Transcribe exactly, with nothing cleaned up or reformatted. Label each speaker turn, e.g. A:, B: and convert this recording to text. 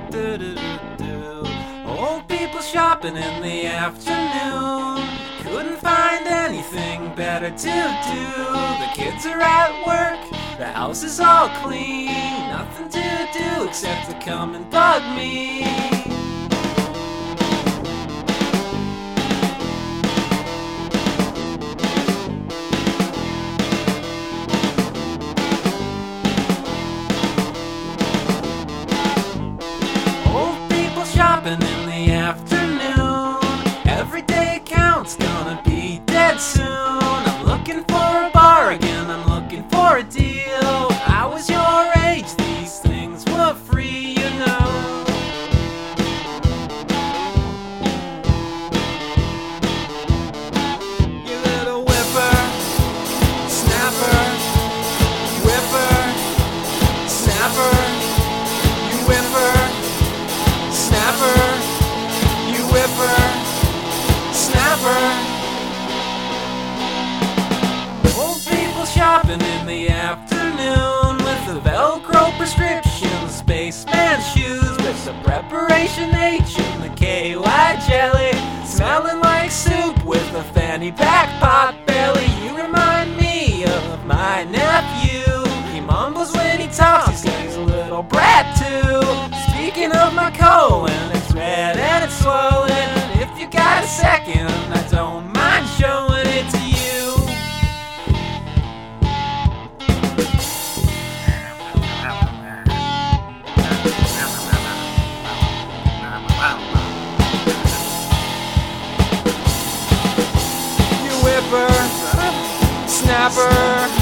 A: Old people shopping in the afternoon. Couldn't find anything better to do. The kids are at work, the house is all clean. Nothing to do except to come and bug me. Shopping in the afternoon. Every day counts, gonna be dead soon. I'm looking for a bargain, I'm looking for a deal. I was your age, these things were free, you know. You little whipper, snapper, whipper, snapper, you whipper, snapper, you whipper, snapper. Old people shopping in the afternoon with the Velcro prescription, spaceman shoes with some preparation H in the K Y jelly, smelling like soup with a fanny pack pot belly. You remind me of my nephew. He mumbles when he talks, he sings a little brat too. Speaking of my colon, it's red and it's swollen. If you got a second, I don't mind showing it to you. You whipper, snapper,